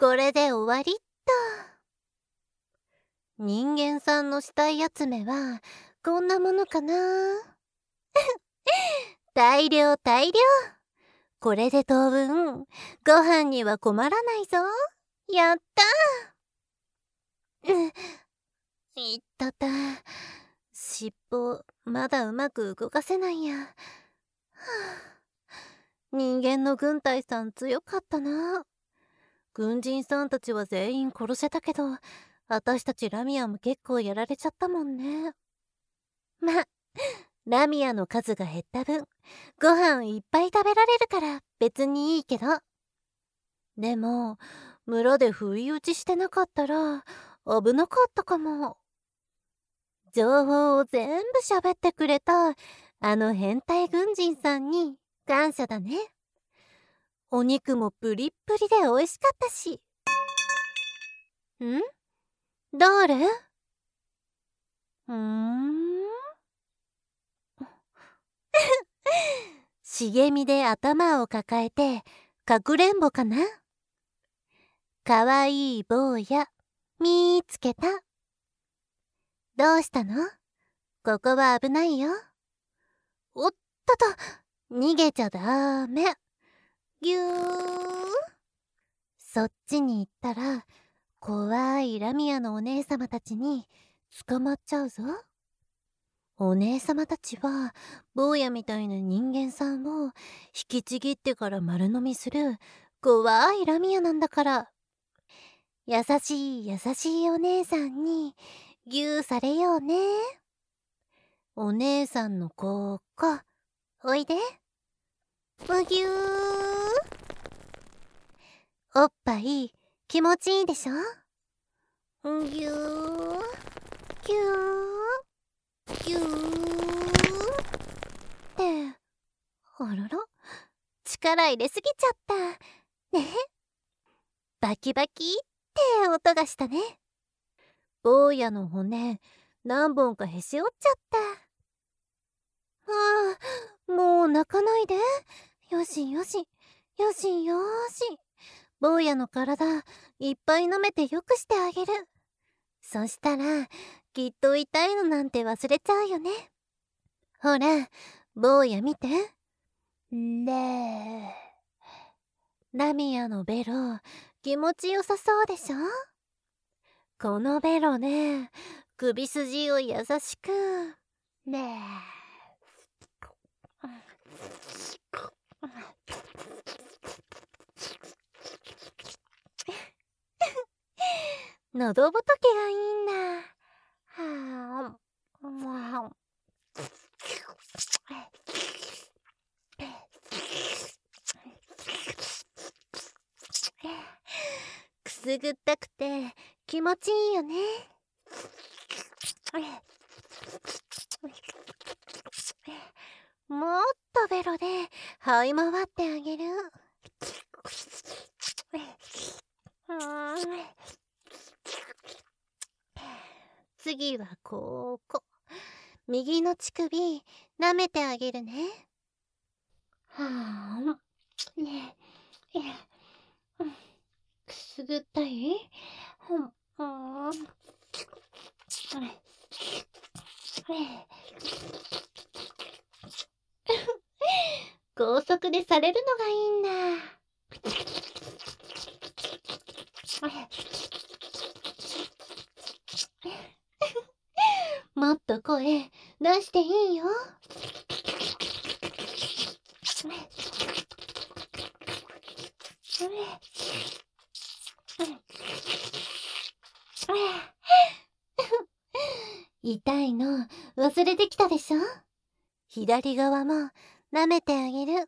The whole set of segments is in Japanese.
これで終わりっと。人間さんの死体集めはこんなものかな。大量大量。これで当分ご飯には困らないぞ。やったー。いったた。尻尾まだうまく動かせないや。はあ、人間の軍隊さん強かったな。軍人さんたちは全員殺せたけど、私たちラミアも結構やられちゃったもんね。ま、ラミアの数が減った分、ご飯いっぱい食べられるから別にいいけど。でも、村で不意打ちしてなかったら危なかったかも。情報を全部喋ってくれたあの変態軍人さんに感謝だね。お肉もプリップリで美味しかったし。ん？誰？茂みで頭を抱えてかくれんぼかな。かわいい坊や見つけた。どうしたの？ここは危ないよ。おっとと、逃げちゃダメ。ぎゅー。そっちに行ったら怖いラミアのお姉様たちに捕まっちゃうぞ。お姉様たちは坊やみたいな人間さんを引きちぎってから丸飲みする怖いラミアなんだから。優しい優しいお姉さんにぎゅーされようね。お姉さんのここおいで。むぎゅー。おっぱい気持ちいいでしょ。むぎゅーぎゅーぎゅーって。あらら、力入れすぎちゃったね。バキバキって音がしたね。坊やの骨何本かへし折っちゃった。ああ、もう泣かないで。よしよしよしよし。坊やの体いっぱい舐めてよくしてあげる。そしたらきっと痛いのなんて忘れちゃうよね。ほら坊や見て。ラミアのベロ気持ちよさそうでしょ。このベロね、首筋を優しく喉仏がいいんだ。はあ、もう。くすぐったくて気持ちいいよね。もっとベロで這い回ってあげる。次はここ。右の乳首舐めてあげるね。はあ、くすぐったい？高速でされるのがいいんだ。もっと声出していいよ。痛いの忘れてきたでしょ。左側も舐めてあげる。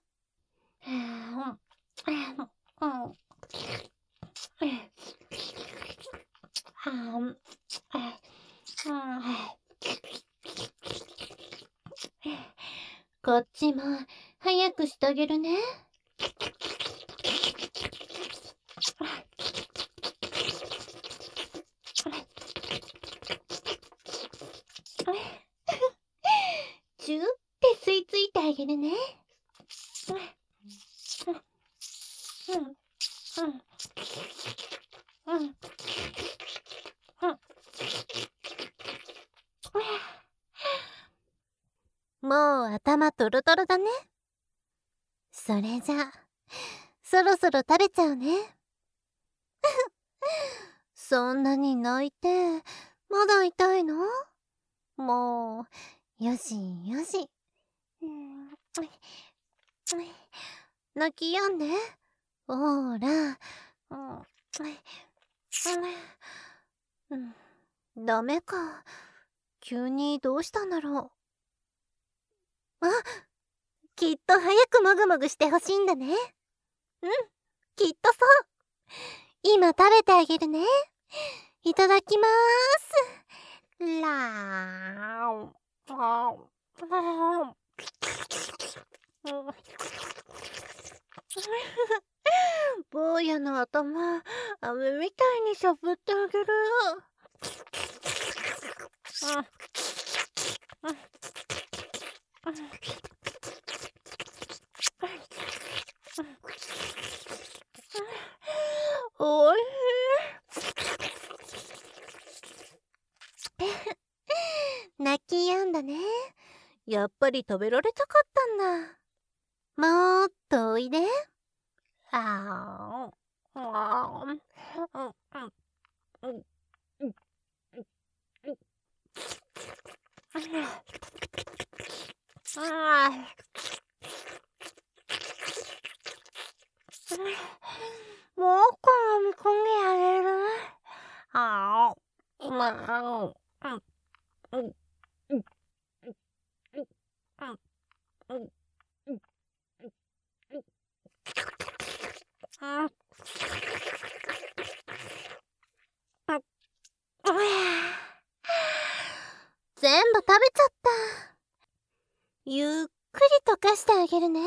こっちも早くしてあげるね。チューって吸い付いてあげるね。 もう頭トロトロだね。それじゃそろそろ食べちゃうね。そんなに泣いてまだ痛いの？もうよしよし。泣き止んで。ほーら。ダメか。急にどうしたんだろう。あ、きっと早くもぐもぐしてほしいんだね。きっとそう。今食べてあげるね。いただきまーす。坊やの頭、飴みたいにしゃぶってあげる。おいしい。泣き止んだね。やっぱり食べられたかったんだ。もっとおいで。もう一個飲み込んであげる。全部食べちゃった。ゆっくり溶かしてあげるね。